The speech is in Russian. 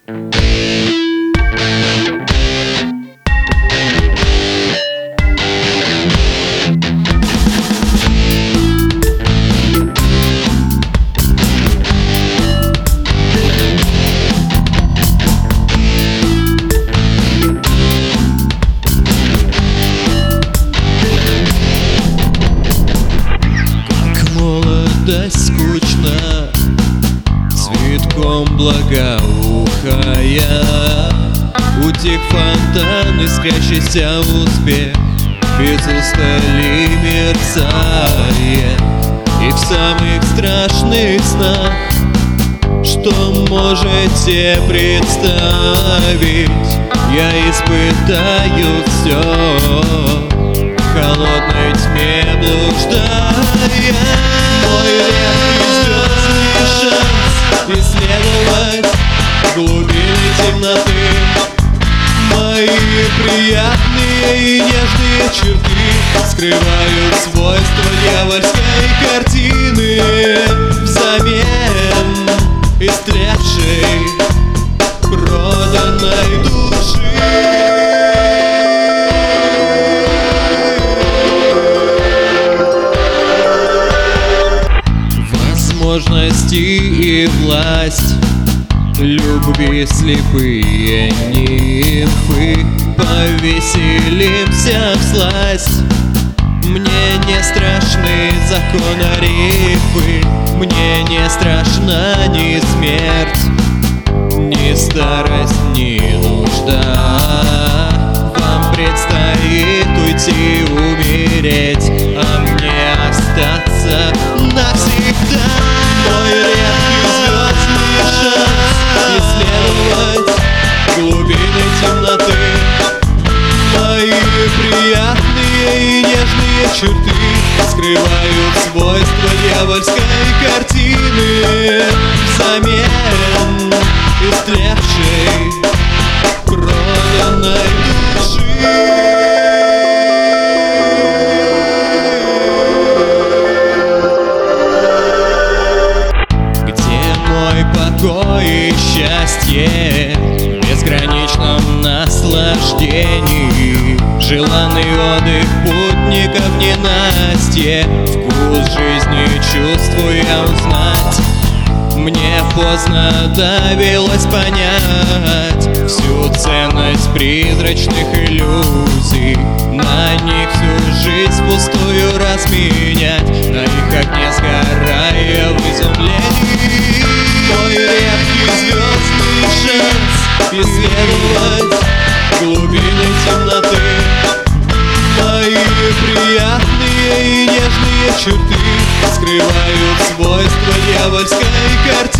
Скучно, цветком благоухая, утих фонтан, искрящийся успех, без устали мерцая. И в самых страшных снах, что можете представить, я испытаю все, в холодной тьме блуждая. Мой редкий звездный шанс исследовать глубины темноты, мои приятные и нежные черты скрывают свойства дьявольской картины взамен истлевшей проданной души. Возможности и власть любви слепые нимфы, повеселимся всласть. Мне не страшны законорифы, мне не страшна ни смерть, ни старость, ни нужда. Вам предстоит уйти, умереть, а мне остаться навсегда. Мой редкий звездный шанс исследовать глубины темноты, мои приятные и нежные черты скрывают свойства дьявольской картины взамен истлевшей проданной души. Покой и счастье в безграничном наслаждении, желанный отдых путников ненастье, вкус жизни чувствуя узнать. Мне поздно довелось понять всю ценность призрачных иллюзий, на них всю жизнь пустую разменять, на их огне сгорая в изумлении. Мой редкий звездный шанс исследовать глубины темноты, мои приятные и нежные черты скрывают свойства дьявольской картины